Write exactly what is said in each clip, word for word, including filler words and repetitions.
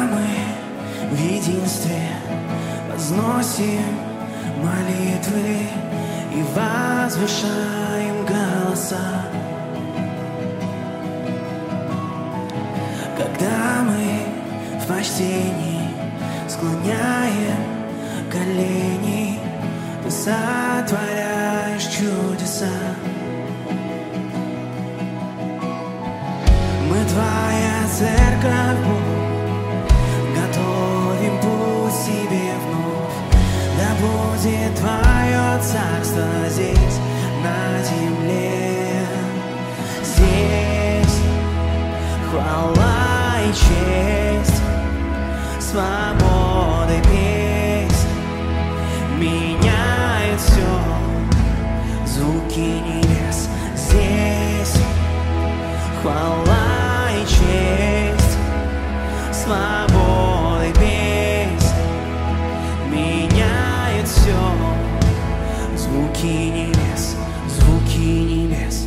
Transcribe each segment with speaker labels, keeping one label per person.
Speaker 1: мы в единстве возносим молитвы и возвышаем голоса, когда мы в почтении склоняем колени, ты сотворяешь чудеса. Мы твоя церковь, готовим путь себе вновь. Да будет твое царство здесь, на земле. Здесь хвала и честь, свобода и песнь меняет все, звуки небес. Здесь хвала и честь, свобода и песнь меняет все, звуки небес, звуки небес.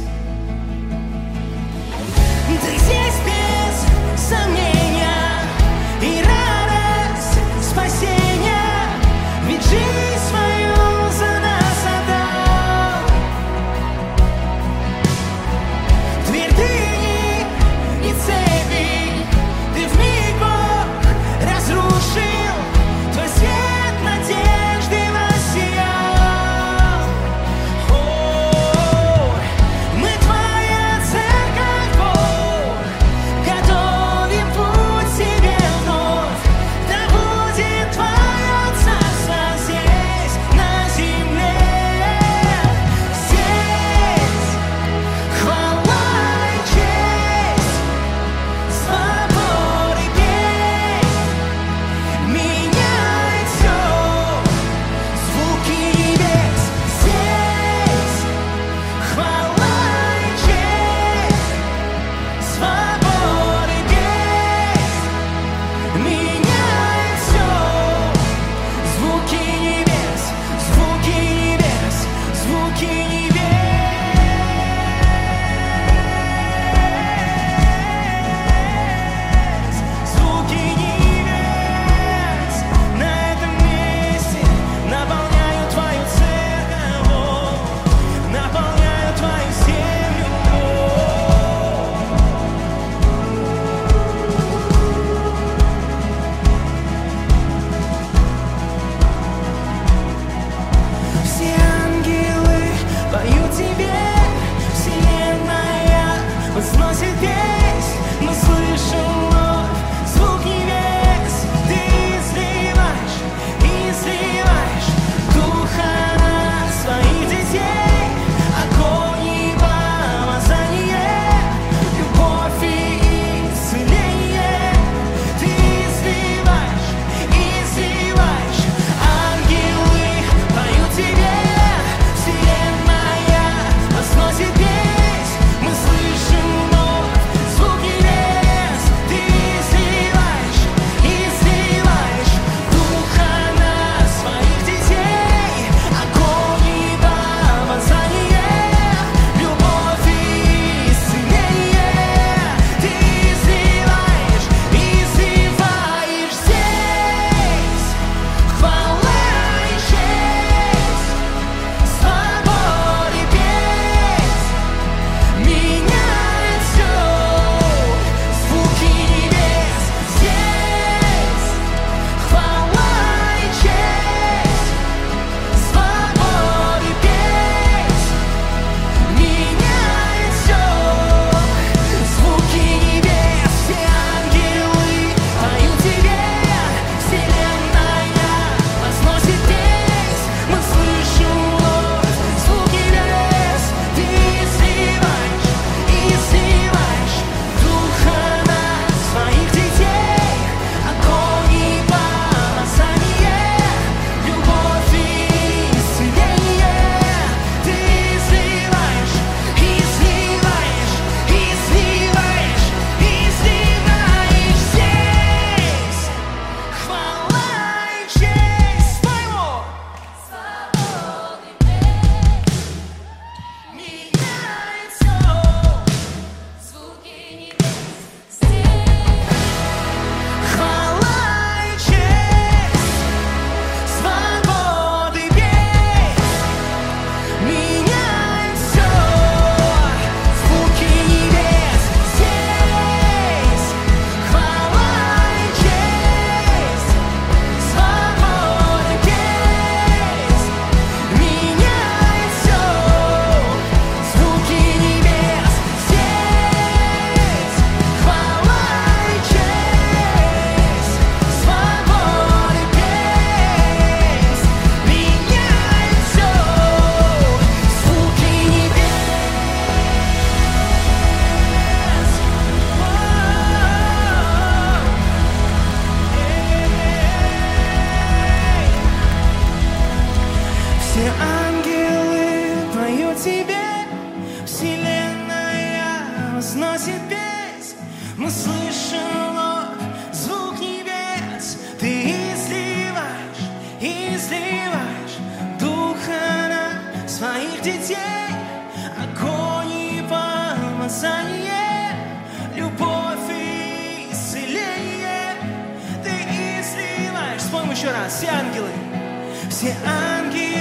Speaker 1: Ты здесь без сомнения и радость спасения, ведь жизнь свою за нас отдал. Твердыни и цепи ты вмиг Бог разрушил, твой свет надежды воссиял. О, мы твоя церковь, Бог, готовим путь себе вновь. Да будет твое царство здесь, на земле. Здесь хвала и честь, свобода и песнь меняет все, звуки небес. Здесь хвала и честь, свобода и песнь меняет все, звуки небес, звуки небес, звуки небес, звуки небес на этом месте наполняют твою церковь, наполняют твою землю. детей, огонь и помазание, любовь и исцеление ты изливаешь. Споем еще раз, все ангелы, все ангелы